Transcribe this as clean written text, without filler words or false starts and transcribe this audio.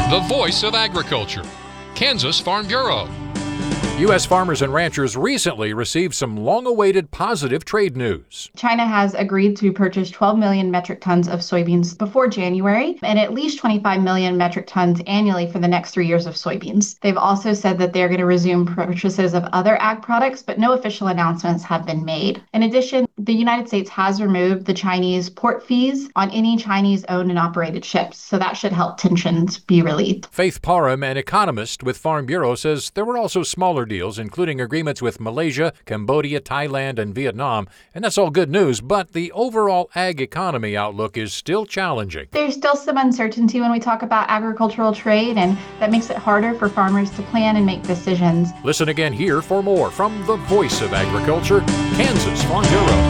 The voice of agriculture, Kansas Farm Bureau. U.S. farmers and ranchers recently received some long-awaited positive trade news. China has agreed to purchase 12 million metric tons of soybeans before January and at least 25 million metric tons annually for the next 3 years of soybeans. They've also said that they're going to resume purchases of other ag products, but no official announcements have been made. In addition, the United States has removed the Chinese port fees on any Chinese-owned and operated ships, so that should help tensions be relieved. Faith Parham, an economist with Farm Bureau, says there were also smaller deals, including agreements with Malaysia, Cambodia, Thailand, and Vietnam. And that's all good news, but the overall ag economy outlook is still challenging. There's still some uncertainty when we talk about agricultural trade, and that makes it harder for farmers to plan and make decisions. Listen again here for more from the Voice of Agriculture, Kansas Farm Bureau.